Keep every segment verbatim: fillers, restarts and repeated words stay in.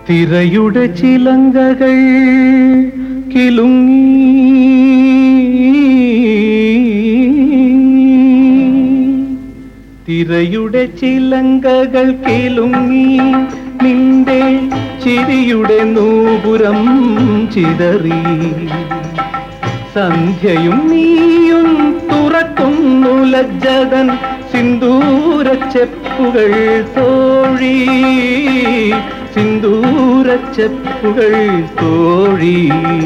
തിരയുടെ ചിലങ്കകൾ കിലുങ്ങി തിരയുടെ ചിലങ്കകൾ കിലുങ്ങി നിന്റെ ചിരിയുടെ നൂപുരം ചിതറി സന്ധ്യയും നീയും തുറക്കുന്നു ലജ്ജതൻ സിന്ദൂരച്ചെപ്പുകൾ തോഴി സിന്ദൂരച്ചെപ്പുകൾ തോഴി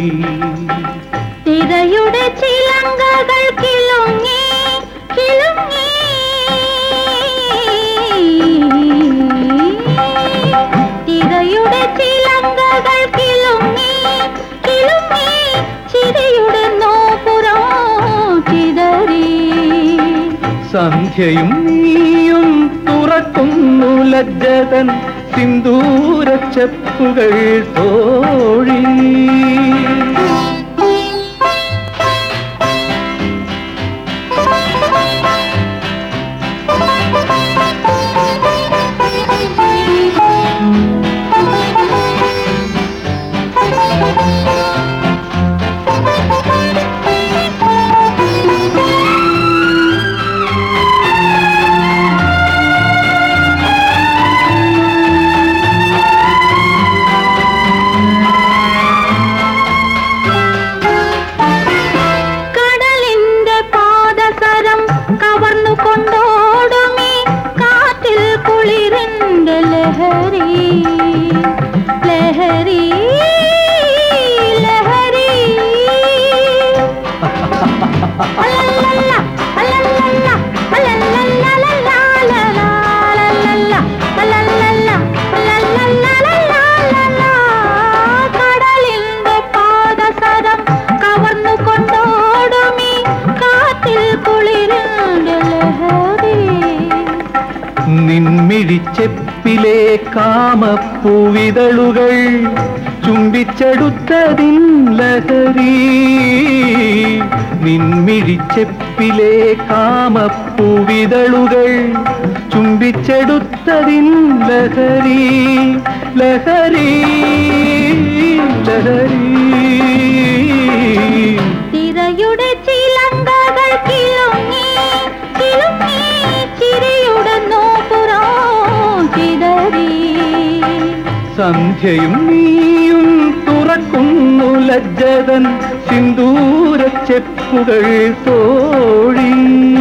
തിരയുടെ ചിലങ്കകൾ കിലുങ്ങി കിലുങ്ങി തിരയുടെ ചിലങ്കകൾ കിലുങ്ങി കിലുങ്ങി ചിരിയുടെ നോപുരം ചിതറി സന്ധ്യയും നീയും തുറക്കുന്നു ലജ്ജതൻ സിന്ദൂരച്ചെപ്പുകൾ തോഴി നിൻമിഴിച്ചെപ്പിലെ കാമപ്പൂവിതളുകൾ ചുംബിച്ചെടുത്തതിൻ ലഹരി നിൻമിഴിച്ചെപ്പിലെ കാമപ്പൂവിതളുകൾ ചുംബിച്ചെടുത്തതിൻ ലഹരി ലഹരി ലഹരി തിരയുടെ ചിലങ്കകൾ കിലുങ്ങി കിലുങ്ങി ചിരിയുടെ നോപുരം ചിതറി സന്ധ്യയും നീയും തുറക്കുന്നു ലജ്ജതൻ സിന്ദൂരച്ചെപ്പുകൾ തോഴി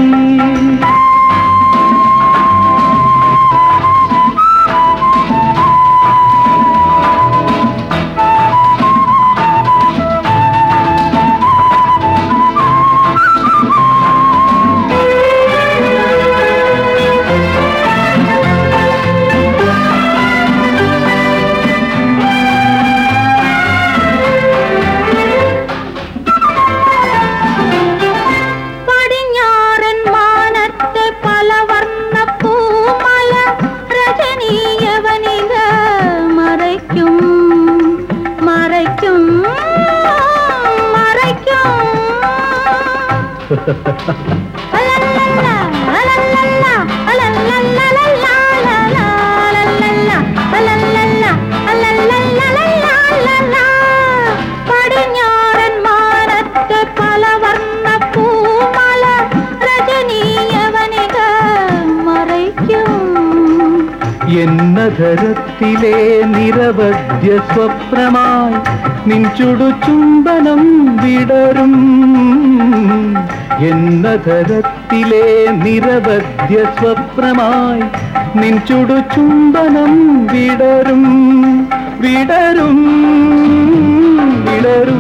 പടിഞ്ഞാറൻ മാനത്തെ പലവർണ്ണ പൂമല രജനീയവനിക മറയ്ക്കും എന്നധരത്തിലെ നിരവധ്യ സ്വപ്നമായി നിൻചുടു ചുംബനം വിടരും എന്നധരത്തിലെ നിരവധ്യ സ്വപ്നമായി നിൻചുടു ചുംബനം വിടരും വിടരും വിടരും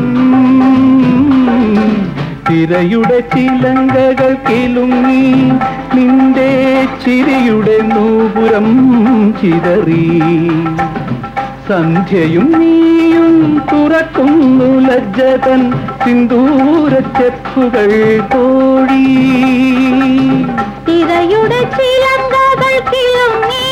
തിരയുടെ ചിലങ്കകൾ കിലുങ്ങി നിന്റെ ചിരിയുടെ നൂപുരം ചിതറി സന്ധ്യയും നീയും തുറക്കുന്നു ലജ്ജതൻ സിന്ദൂരച്ചെപ്പുകൾ തോഴി തിരയുടെ ചിലങ്കകൾ കിലുങ്ങി